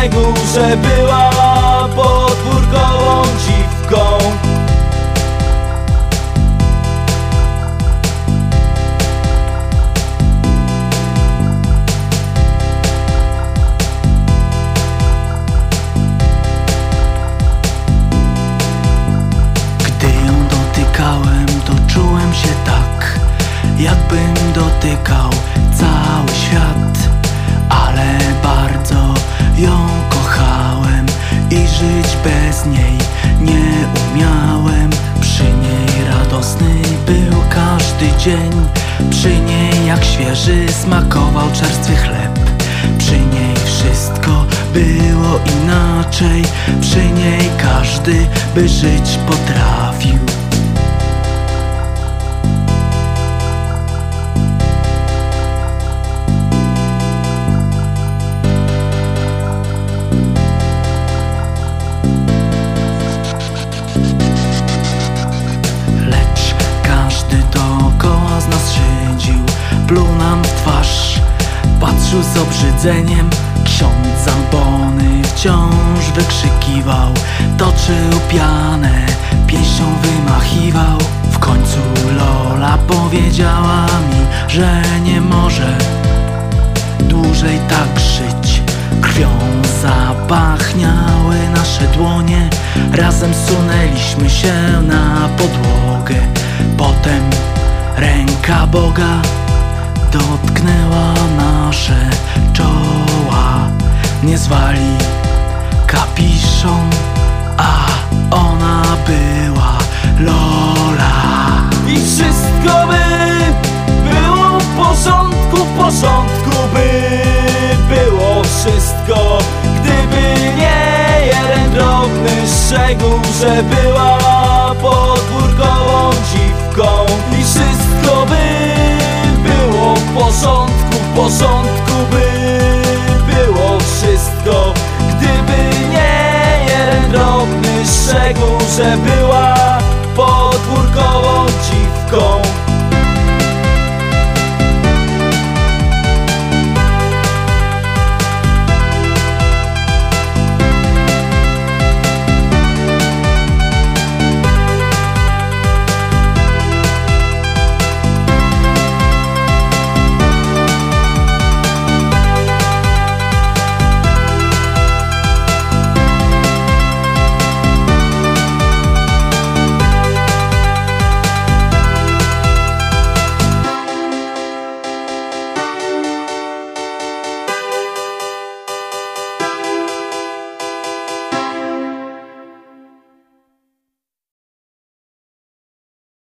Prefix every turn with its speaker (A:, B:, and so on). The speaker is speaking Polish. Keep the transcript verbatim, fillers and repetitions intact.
A: szczegół, że była podwórkową dziwką.
B: To czułem się tak, jakbym dotykał cały świat. Ale bardzo ją kochałem i żyć bez niej nie umiałem. Przy niej radosny był każdy dzień. Przy niej jak świeży smakował czerstwy chleb. Przy niej wszystko było inaczej. Przy niej każdy by żyć potrafił. Pluł nam w twarz, patrzył z obrzydzeniem. Ksiądz zambony wciąż wykrzykiwał, toczył pianę, pięścią wymachiwał. W końcu Lola powiedziała mi, że nie może dłużej tak żyć. Krwią zapachniały nasze dłonie, razem sunęliśmy się na podłogę. Potem ręka Boga dotknęła nasze czoła. Nie zwali kapiszon, a ona była Lola.
A: I wszystko by było w porządku, w porządku by było wszystko, gdyby nie jeden drobny szczegół, że była podwórkową dziwką. I wszystko by było w porządku, w porządku by było wszystko, gdyby nie jeden drobny szczegół, że była podwórkową dziwką.